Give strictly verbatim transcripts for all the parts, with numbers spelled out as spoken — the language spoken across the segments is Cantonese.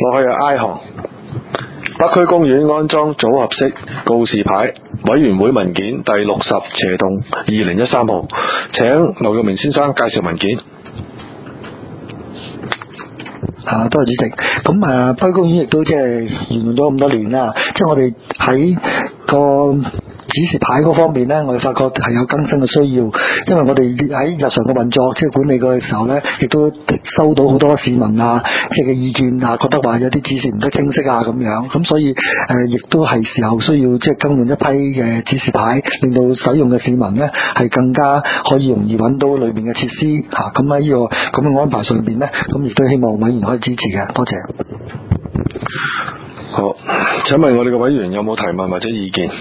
落去係 I 行。北區公園安裝組合式告示牌，委員會文件第六十斜棟二零一三號，請劉玉明先生介紹文件。 啊，多謝主席。咁啊，北區公園亦都即係沿用咗咁多年啦，即係我哋喺個指示牌嗰方面呢，我哋發覺係有更新嘅需要，因為我哋喺日常嘅運作，即係管理嘅時候呢，亦都收到好多市民啊，即係嘅意見啊，覺得話有啲指示唔得清晰啊咁樣，咁所以誒，亦、呃、都係時候需要即係更換一批嘅指示牌，令到使用嘅市民呢係更加可以容易揾到裏面嘅設施嚇。咁喺呢個咁嘅安排上邊呢，咁亦都希望委員可以支持嘅，多謝。 好，請問我哋嘅委員有冇提問或者意見？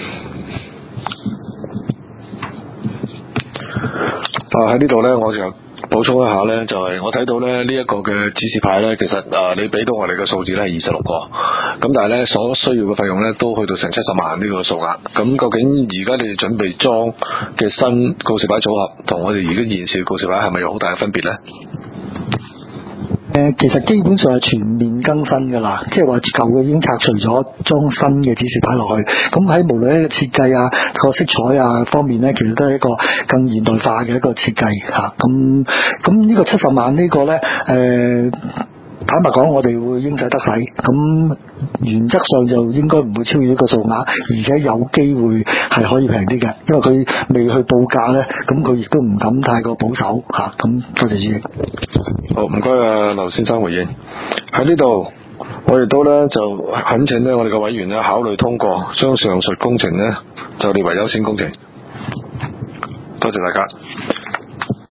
啊喺呢度呢，我就補充一下呢，就係、是、我睇到咧呢一、這個嘅指示牌呢，其實啊你俾到我哋嘅數字呢係二十六個，咁但係呢，所需要嘅費用呢都去到成七十萬呢個數額。咁究竟而家你哋準備裝嘅新告示牌組合，同我哋而家現時嘅告示牌係咪有好大嘅分別呢？ 誒，其實基本上係全面更新噶啦，即係話舊嘅已經拆除咗，裝新嘅指示牌落去。咁喺無論喺個設計啊、個色彩啊方面呢，其實都係一個更現代化嘅一個設計吓。咁咁呢個七十萬呢個呢，誒、呃，坦白講，我哋會應使得使。咁原則上就應該唔會超越呢個數額，而且有機會係可以平啲嘅，因為佢未去報價呢，咁佢亦都唔敢太過保守吓。咁多謝主席。 好，唔該啊，劉先生回應。喺呢度，我亦都咧就懇請咧我哋嘅委員咧考慮通過，將上述工程咧就列為優先工程。多謝大家。